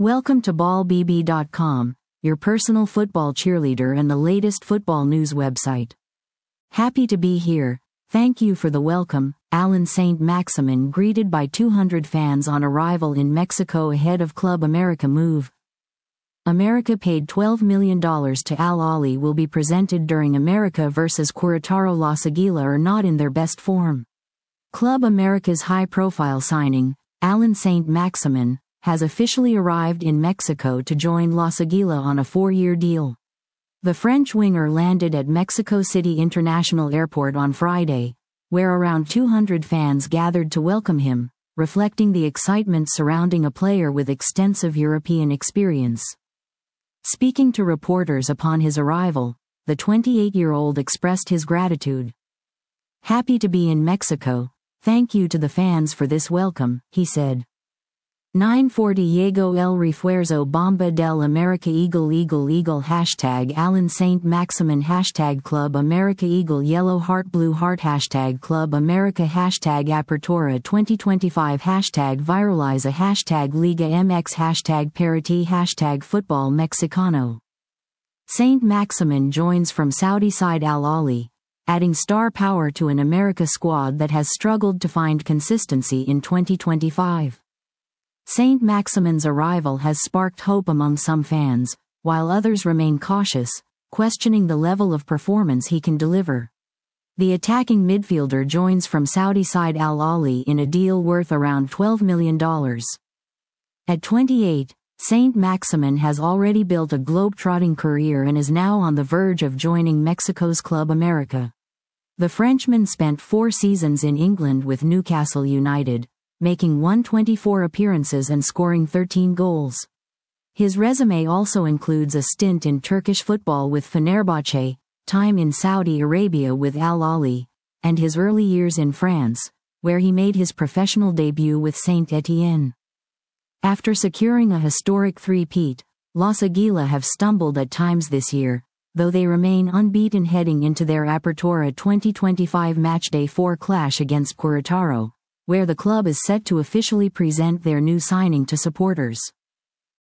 Welcome to ballbb.com, your personal football cheerleader and the latest football news website. Happy to be here. Thank you for the welcome. Allan Saint-Maximin greeted by 200 fans on arrival in Mexico ahead of Club America move. America paid $12 million to Al Ahly will be presented during America vs Querétaro. Los Águilas are not in their best form. Club America's high-profile signing, Allan Saint-Maximin, has officially arrived in Mexico to join Los Águilas on a 4-year deal. The French winger landed at Mexico City International Airport on Friday, where around 200 fans gathered to welcome him, reflecting the excitement surrounding a player with extensive European experience. Speaking to reporters upon his arrival, the 28-year-old expressed his gratitude. "Happy to be in Mexico. Thank you to the fans for this welcome," he said. 940 Llegó el refuerzo bomba del América Eagle hashtag Allan Saint-Maximin hashtag Club America Eagle Yellow Heart Blue Heart hashtag Club America hashtag Apertura 2025 hashtag Viraliza hashtag Liga MX hashtag Parity hashtag Football Mexicano. Saint-Maximin joins from Saudi side Al Ahly, adding star power to an America squad that has struggled to find consistency in 2025. Saint-Maximin's arrival has sparked hope among some fans, while others remain cautious, questioning the level of performance he can deliver. The attacking midfielder joins from Saudi side Al Ahly in a deal worth around $12 million. At 28, Saint-Maximin has already built a globe-trotting career and is now on the verge of joining Mexico's Club America. The Frenchman spent 4 seasons in England with Newcastle United, making 124 appearances and scoring 13 goals. His resume also includes a stint in Turkish football with Fenerbahce, time in Saudi Arabia with Al Ahly, and his early years in France, where he made his professional debut with Saint-Étienne. After securing a historic three-peat, Los Águilas have stumbled at times this year, though they remain unbeaten heading into their Apertura 2025 Matchday 4 clash against Querétaro, where the club is set to officially present their new signing to supporters.